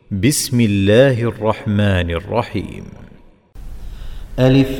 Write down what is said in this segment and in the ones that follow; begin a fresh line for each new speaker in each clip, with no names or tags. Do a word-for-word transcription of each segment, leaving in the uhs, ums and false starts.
بسم الله الرحمن الرحيم.
ألف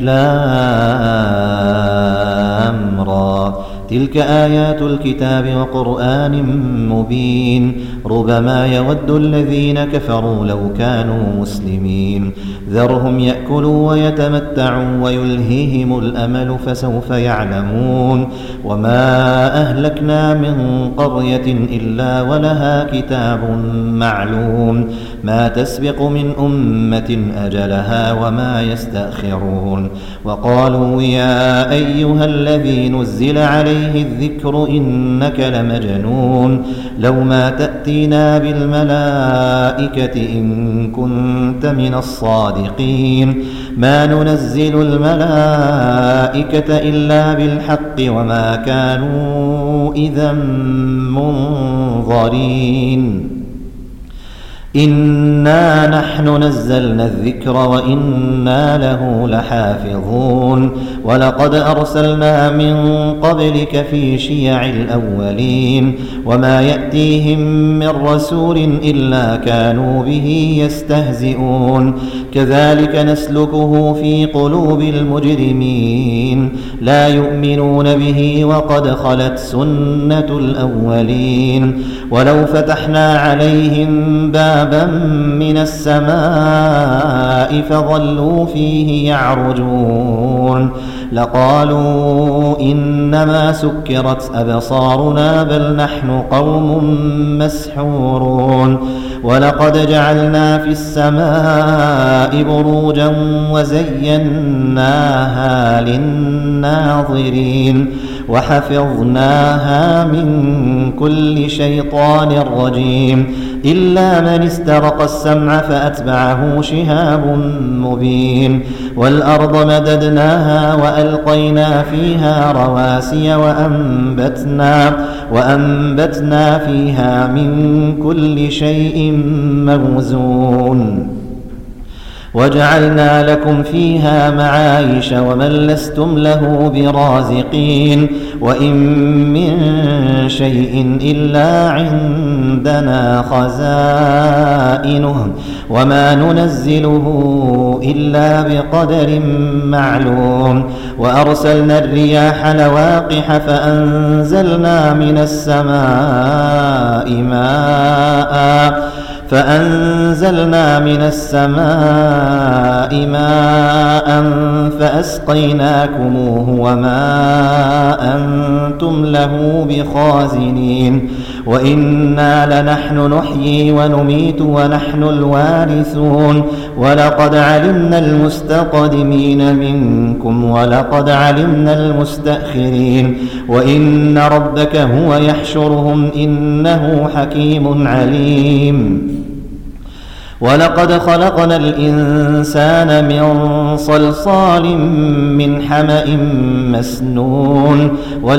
لام را، تلك آيات الكتاب وقرآن مبين. ربما يود الذين كفروا لو كانوا مسلمين، ذرهم يأكلوا ويتمتعوا ويلهيهم الأمل فسوف يعلمون. وما أهلكنا من قرية إلا ولها كتاب معلوم، ما تسبق من أمة أجلها وما يستأخرون. وقالوا يا أيها الذي نزل عليه الذكر إنك لمجنون، لو ما تأتينا بالملائكة إن كنت من الصادقين. ما ننزل الملائكة إلا بالحق وما كانوا إذا منظرين. إنا نحن نزلنا الذكر وإنا له لحافظون. ولقد أرسلنا من قبلك في شيع الأولين، وما يأتيهم من رسول إلا كانوا به يستهزئون. كذلك نسلكه في قلوب المجرمين، لا يؤمنون به وقد خلت سنة الأولين. ولو فتحنا عليهم بابا من السماء فظلوا فيه يعرجون لقالوا إنما سكرت أبصارنا بل نحن قوم مسحورون. ولقد جعلنا في السماء بروجا وزيناها للناظرين وحفظناها من كل شيطان رجيم إلا من استرق السمع فأتبعه شهاب مبين. والأرض مددناها وألقينا فيها رواسي وأنبتنا, وأنبتنا فيها من كل شيء موزون. وجعلنا لكم فيها معايش ومن لستم له برازقين. وإن من شيء إلا عندنا خزائنه وما ننزله إلا بقدر معلوم. وأرسلنا الرياح لواقح فأنزلنا من السماء ماء فأنزلنا من السماء ماء فأسقيناكموه وما أنتم له بخازنين. وإنا لنحن نحيي ونميت ونحن الوارثون. ولقد علمنا المستقدمين منكم ولقد علمنا المستأخرين. وإن ربك هو يحشرهم إنه حكيم عليم. ولقد خلقنا الإنسان من صلصال من حمأ مسنون.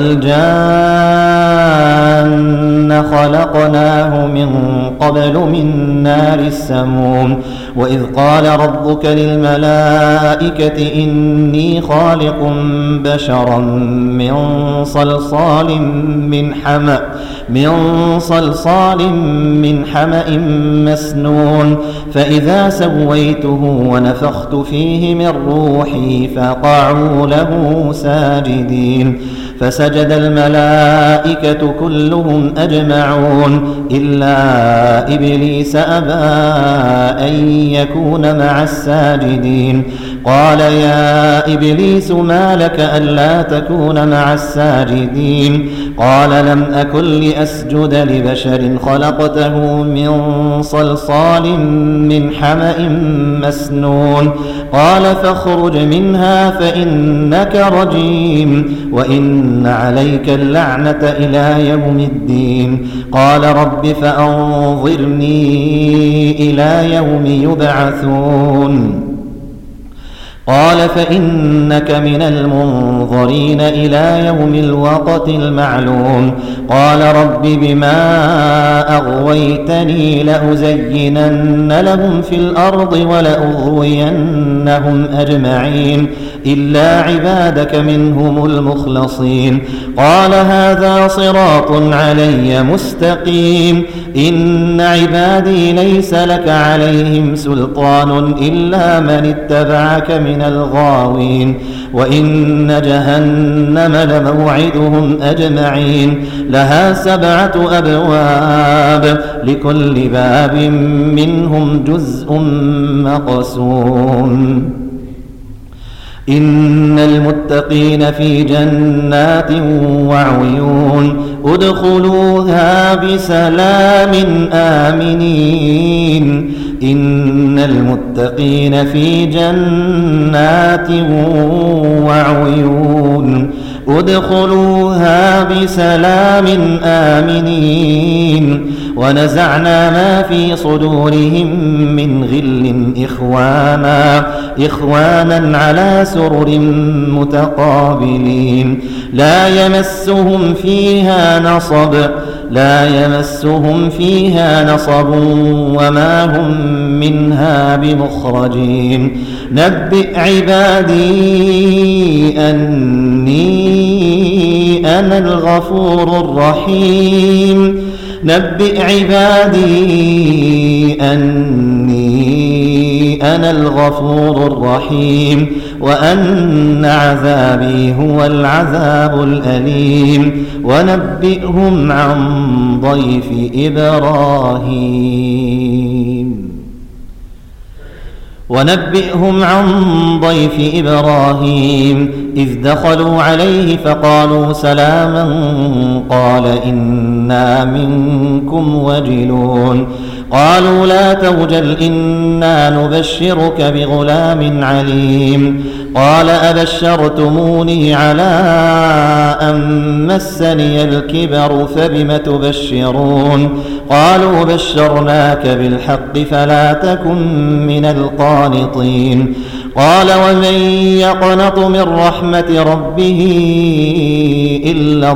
والجان خلقناه من قبل من نار السموم. وإذ قال ربك للملائكة إني خالق بشرا من صلصال من حمأ من صلصال من حمأ مسنون. فإذا سويته ونفخت فيه من روحي فقعوا له ساجدين. فسجد الملائكة كلهم أجمعون إلا إبليس أبى أن يكون مع الساجدين. قال يا إبليس ما لك ألا تكون مع الساجدين؟ قال لم أكن لأسجد لبشر خلقته من صلصال من حمأ مسنون. قال فاخرج منها فإنك رجيم وإن عليك اللعنة إلى يوم الدين. قال رب فأنظرني إلى يوم يبعثون. قال فإنك من المنظرين إلى يوم الوقت المعلوم قال رب بما أغويتني لأزينن لهم في الأرض ولأغوينهم أجمعين إلا عبادك منهم المخلصين قال هذا صراط علي مستقيم إن عبادي ليس لك عليهم سلطان إلا من اتبعك من الغاوين وإن جهنم لموعدهم أجمعين لها سبعة أبواب لكل باب منهم جزء مقسوم إن المتقين في جنات وعيون ادخلوها بسلام آمنين إن المتقين في جنات وعيون ادخلوها بسلام آمنين ونزعنا ما في صدورهم من غل إخوانا إخوانا على سرر متقابلين لا يمسهم فيها نصب لا يمسهم فيها نصب وما هم منها بمخرجين نبئ عبادي أني أنا الغفور الرحيم نبئ عبادي أني أنا الغفور الرحيم وأن عذابي هو العذاب الأليم ونبئهم عن ضيف إبراهيم ونبئهم عن ضيف إبراهيم إذ دخلوا عليه فقالوا سلاما قال إنا منكم وجلون قالوا لا توجل إنا نبشرك بغلام عليم قال أبشرتموني على أن مسني الكبر فبم تبشرون قالوا بشرناك بالحق فلا تكن من القانطين قال ومن يقنط من رحمة ربه إلا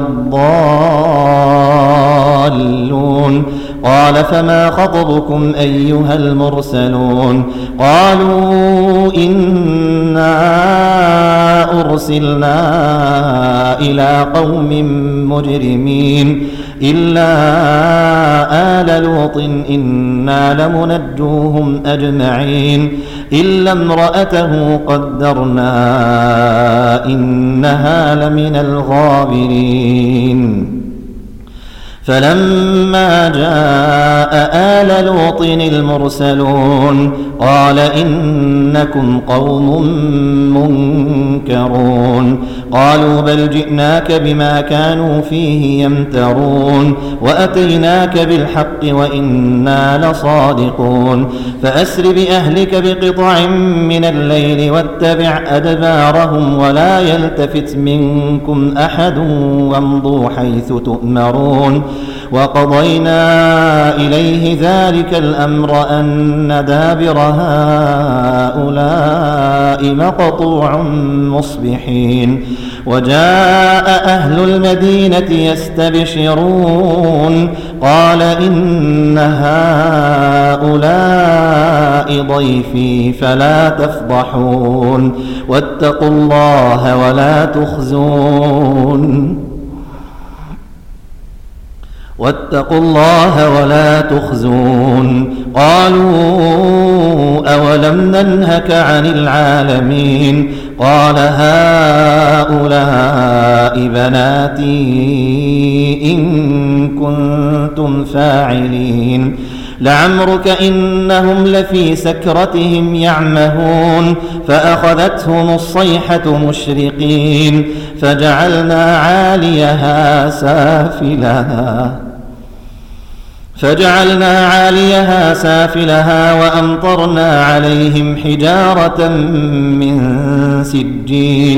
الضالون قال فما خطبكم أيها المرسلون قالوا إنا أرسلنا إلى قوم مجرمين إلا آل لوط إنا لمنجوهم أجمعين إلا امرأته قدرنا إنها لمن الغابرين فلما جاء آل لوط المرسلون قال إنكم قوم منكرون قالوا بل جئناك بما كانوا فيه يمترون وأتيناك بالحق وإنا لصادقون فأسر بأهلك بقطع من الليل واتبع أدبارهم ولا يلتفت منكم أحد وامضوا حيث تؤمرون وقضينا إليه ذلك الأمر أن دابر هؤلاء مقطوع مصبحين وجاء أهل المدينة يستبشرون قال إن هؤلاء ضيفي فلا تفضحون واتقوا الله ولا تخزون واتقوا الله ولا تخزون قالوا أولم ننهك عن العالمين قال هؤلاء بناتي إن كنتم فاعلين لعمرك إنهم لفي سكرتهم يعمهون فأخذتهم الصيحة مشرقين فجعلنا عاليها سافلها فجعلنا عاليها سافلها وأمطرنا عليهم حجارة من سجيل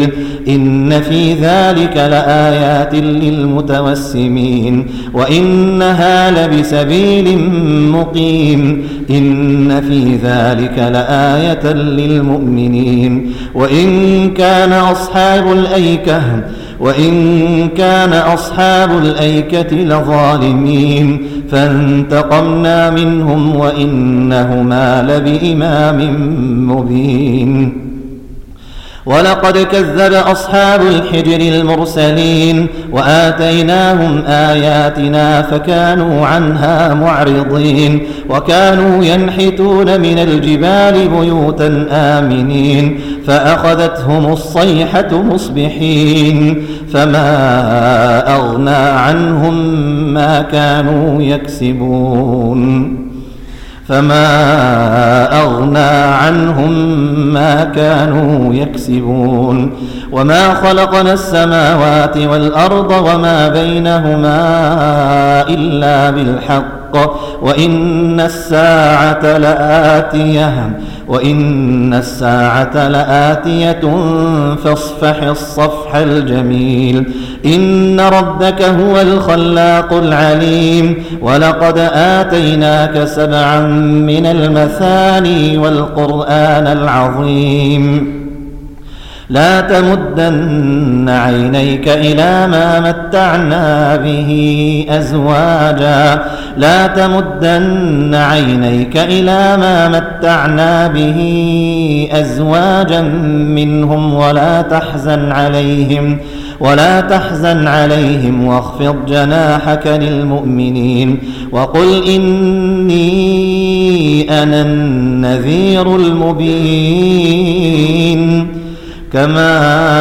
إن في ذلك لآيات للمتوسمين وإنها لبسبيل مقيم إن في ذلك لآية للمؤمنين وإن كان أصحاب الأيكة وإن كان أصحاب الأيكة لظالمين فانتقمنا منهم وإنهما لبإمام مبين ولقد كذب أصحاب الحجر المرسلين وآتيناهم آياتنا فكانوا عنها معرضين وكانوا ينحتون من الجبال بيوتا آمنين فأخذتهم الصيحة مصبحين فما أغنى عنهم ما كانوا يكسبون فما أغنى عنهم ما كانوا يكسبون وما خلقنا السماوات والأرض وما بينهما إلا بالحق وإن الساعة لآتية وإن الساعة لآتية فاصفح الصفح الجميل إن ربك هو الخلاق العليم ولقد آتيناك سبعا من المثاني والقرآن العظيم لا تمدن عينيك إلى ما متعنا به أزواجا لا تمدن عينيك إلى ما متعنا به أزواجا منهم ولا تحزن عليهم ولا تحزن عليهم واخفض جناحك للمؤمنين وقل إني أنا النذير المبين كما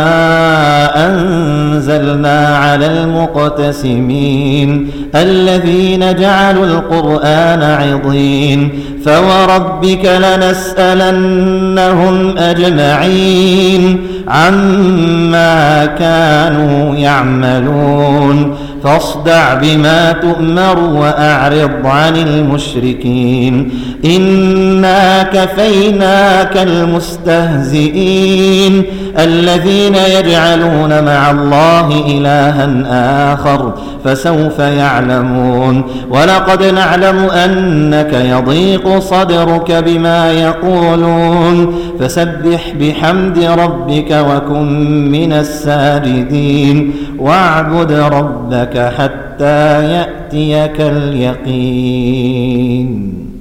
أنزلنا على المقتسمين الذين جعلوا القرآن عضين فوربك لنسألنهم أجمعين عما كانوا يعملون فاصدع بما تؤمر وأعرض عن المشركين إنا كفيناك المستهزئين الذين يجعلون مع الله إلها آخر فسوف يعلمون ولقد نعلم أنك يضيق صدرك بما يقولون فسبح بحمد ربك وكن من الساجدين واعبد ربك حتى يأتيك اليقين.